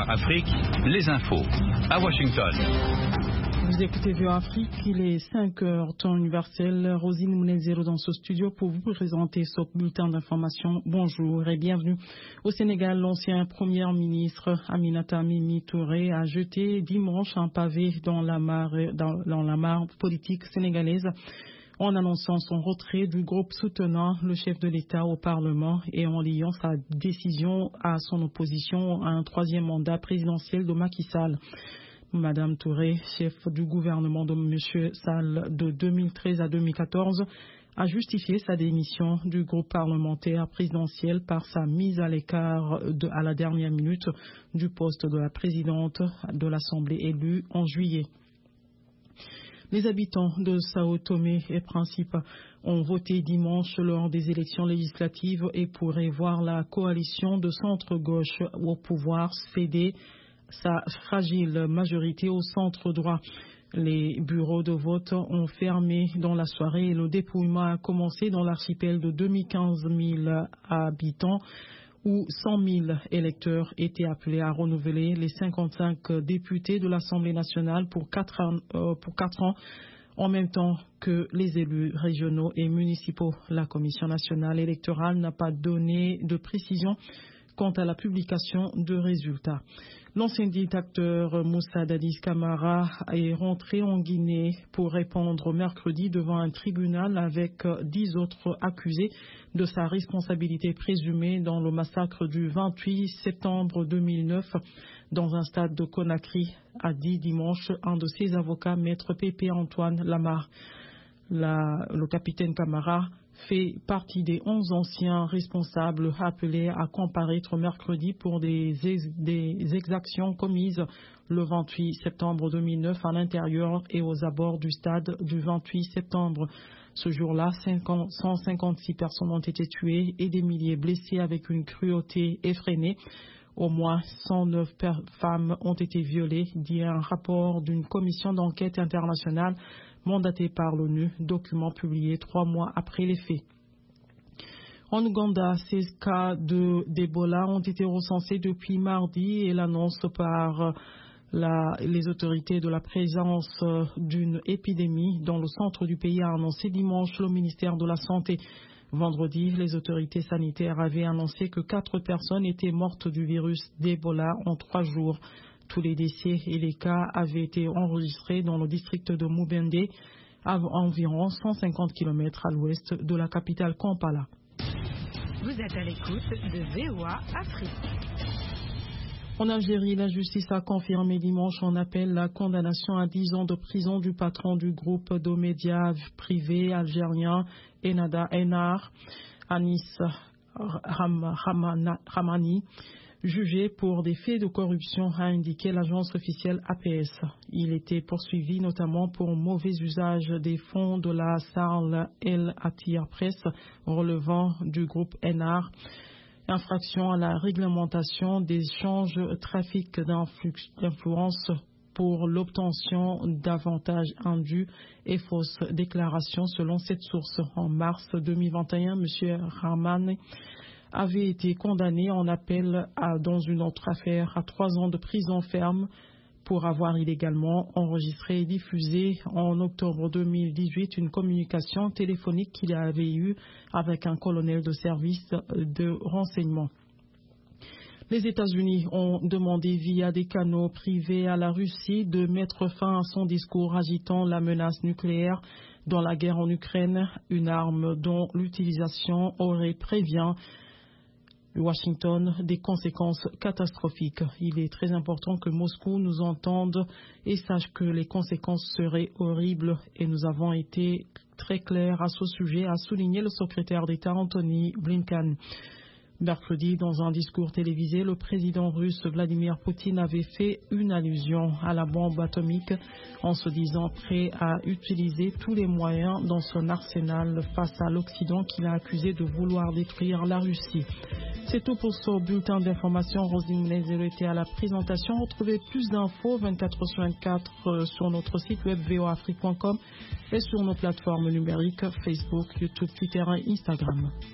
VOA Afrique, les infos à Washington. Vous écoutez VOA Afrique, il est 5 heures, temps universel. Rosine Mounezero dans ce studio pour vous présenter ce bulletin d'information. Bonjour et bienvenue. Au Sénégal, l'ancien premier ministre Aminata Mimi Touré a jeté dimanche un pavé dans la mare politique sénégalaise en annonçant son retrait du groupe soutenant le chef de l'État au Parlement et en liant sa décision à son opposition à un troisième mandat présidentiel de Macky Sall. Madame Touré, chef du gouvernement de M. Sall de 2013 à 2014, a justifié sa démission du groupe parlementaire présidentiel par sa mise à l'écart à la dernière minute du poste de la présidente de l'Assemblée élue en juillet. Les habitants de Sao Tomé et Principe ont voté dimanche lors des élections législatives et pourraient voir la coalition de centre-gauche au pouvoir céder sa fragile majorité au centre droit. Les bureaux de vote ont fermé dans la soirée et le dépouillement a commencé dans l'archipel de 2015 000 habitants où 100 000 électeurs étaient appelés à renouveler les 55 députés de l'Assemblée nationale pour 4 ans, en même temps que les élus régionaux et municipaux. La Commission nationale électorale n'a pas donné de précision quant à la publication de résultats. L'ancien dictateur Moussa Dadis Camara est rentré en Guinée pour répondre mercredi devant un tribunal avec 10 autres accusés de sa responsabilité présumée dans le massacre du 28 septembre 2009 dans un stade de Conakry, a dit dimanche un de ses avocats, maître Pépé Antoine Lamar. Le capitaine Camara fait partie des 11 anciens responsables appelés à comparaître mercredi pour des exactions commises le 28 septembre 2009 à l'intérieur et aux abords du stade du 28 septembre. Ce jour-là, 156 personnes ont été tuées et des milliers blessées avec une cruauté effrénée. Au moins 109 femmes ont été violées, dit un rapport d'une commission d'enquête internationale mandatée par l'ONU, document publié 3 mois après les faits. En Ouganda, 16 cas d'Ebola ont été recensés depuis mardi et l'annonce par les autorités de la présence d'une épidémie dans le centre du pays a annoncé dimanche le ministère de la Santé. Vendredi, les autorités sanitaires avaient annoncé que 4 personnes étaient mortes du virus d'Ebola en 3 jours. Tous les décès et les cas avaient été enregistrés dans le district de Mubende, à environ 150 km à l'ouest de la capitale Kampala. Vous êtes à l'écoute de VOA Afrique. En Algérie, la justice a confirmé dimanche en appel la condamnation à 10 ans de prison du patron du groupe de médias privés algérien Ennar, Anis Ramani, jugé pour des faits de corruption, a indiqué l'agence officielle APS. Il était poursuivi notamment pour mauvais usage des fonds de la Sarl El Attir Presse relevant du groupe Ennar, infraction à la réglementation des échanges trafic d'influence pour l'obtention d'avantages indus et fausses déclarations selon cette source. En mars 2021, M. Rahman avait été condamné en appel dans une autre affaire à 3 ans de prison ferme pour avoir illégalement enregistré et diffusé en octobre 2018 une communication téléphonique qu'il avait eue avec un colonel de service de renseignement. Les États-Unis ont demandé via des canaux privés à la Russie de mettre fin à son discours agitant la menace nucléaire dans la guerre en Ukraine, une arme dont l'utilisation aurait prévient Washington des conséquences catastrophiques. Il est très important que Moscou nous entende et sache que les conséquences seraient horribles et nous avons été très clairs à ce sujet, a souligné le secrétaire d'État Anthony Blinken. Mercredi, dans un discours télévisé, le président russe Vladimir Poutine avait fait une allusion à la bombe atomique en se disant prêt à utiliser tous les moyens dans son arsenal face à l'Occident qu'il a accusé de vouloir détruire la Russie. C'est tout pour ce bulletin d'information. Rosine Mounezero était à la présentation. Retrouvez plus d'infos 24/24 sur notre site web voafrique.com et sur nos plateformes numériques Facebook, YouTube, Twitter et Instagram.